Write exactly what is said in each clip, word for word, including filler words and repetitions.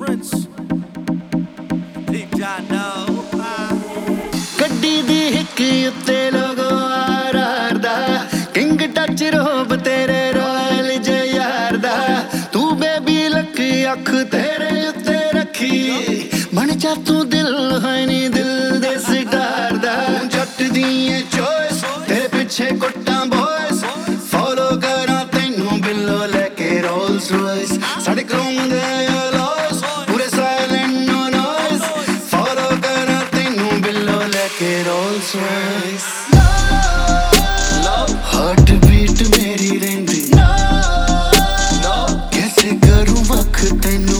Prince. Deep John know. ਗੱਡੀ ਦੀ ਹਿੱਕ ਉੱਤੇ ਲੋਗੋ ਆਰ ਦਾ ਕਿੰਗ ਟੱਚ ਰੋਬ ਤੇਰੇ ਰਾਇਲ ਜੇ ਯਾਰ ਦਾ ਤੂੰ ਬੇਬੀ ਲੱਕ ਅੱਖ ਤੇਰੇ ਉੱਤੇ ਰੱਖੀ ਬਣ ਜਾ ਤੂੰ ਦਿਲ ਹੈ ਨੀ ਦਿਲ ਦੇ ਸਿਤਾਰ ਦਾ ਜੱਟ ਦੀ ਏ ਚੋਇਸ ਤੇਰੇ ਪਿੱਛੇ ਕੁੱਟਾਂ ਬੋਇਸ ਫੋਲੋ ਕਰਾਂ ਤੈਨੂੰ ਬਿੱਲੋ ਲੈ ਕੇ ਰੋਲਸ ਰੋਇਸ ਸਾਡੇ ਕ੍ਰੋਮ ਦੇ ਅਲੋਸ ਪੂਰੇ ਸਾਇਲੈਂਟ ਨੋ ਨੋਇਸ ਫੋਲੋ ਕਰਾਂ ਤੈਨੂੰ ਬਿੱਲੋ ਲੈ ਕੇ ਰੋਲਸ ਰੋਇਸ ਹਾਰਟ ਬੀਟ ਮੇਰੀ ਰਹਿੰਦੀ कैसे करूं वख तैनू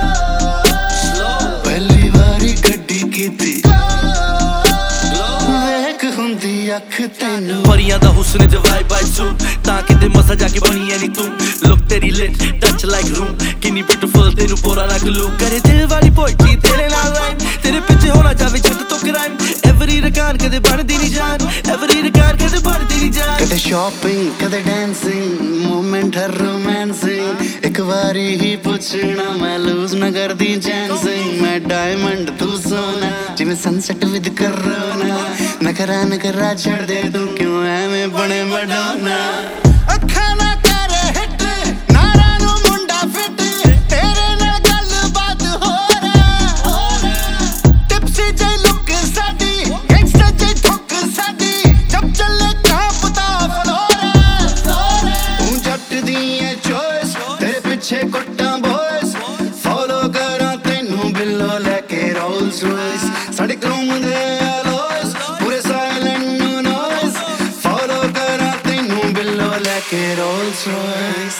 पहली वारी गड्डी कीती वेख हुंदी अख तैनू परियां दा हुस्न च वाइब बाई सू तां किते मसा जाके बनी ऐ नी तू लुक तेरी लिट टच लाइक रूम किन्नी ब्यूटीफुल तेनू पूरा रख लू करे दिल वाली पोइट्री तेरे नाल राइम तेरे पीछे होना जावे जट तो क्राइम एवरी रकान कदे बनदी नी जान एवरी रकान कदे बनदी नी जान कदे शॉपिंग कदे डांसिंग मोमेंट हर रोमांसिंग एक बारी ही पूछना मैं लूज न कर दी चांसिंग मैं डायमंड तू सोना जिवें सनसेट विद करोना नखरा नखरा छड़ दे तू क्यों ऐवें बने मडोना अखा ना करे हिट नारा नू मुंडा फिट तेरे नाल गल बात हो रहा टिप्सी जे लुक साडी गैंगस्टर जे ठुक साडी जब चले कांपता फ्लोरा तू जट दी ए चॉइस तेरे पीछे कुट्टां बॉयज फॉलो करा तैनू बिल्लो लेके रोल्स रॉयस साडे क्रोम दे अलोयस पूरे साइलेंट नो नॉइस फॉलो करा तैनू बिल्लो लेके रोल्स रॉयस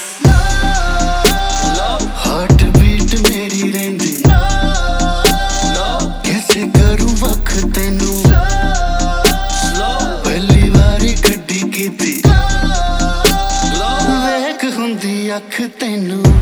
हार्ट बीट मेरी रहंदी कैसे करूं वख तैनू पहली वारी गड्डी कीती वेख हुंदी अख तैनू